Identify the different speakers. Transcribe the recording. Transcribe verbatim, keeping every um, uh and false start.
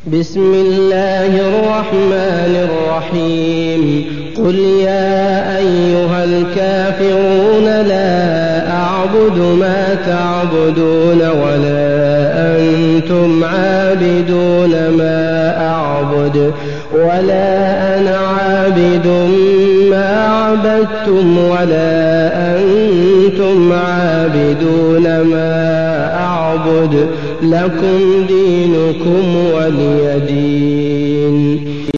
Speaker 1: بسم الله الرحمن الرحيم قل يا أيها الكافرون لا أعبد ما تعبدون ولا أنتم عابدون ما أعبد ولا أنا عابد ما عبدتم ولا أنتم عابدون ما أعبد لكم دينكم ولي دين.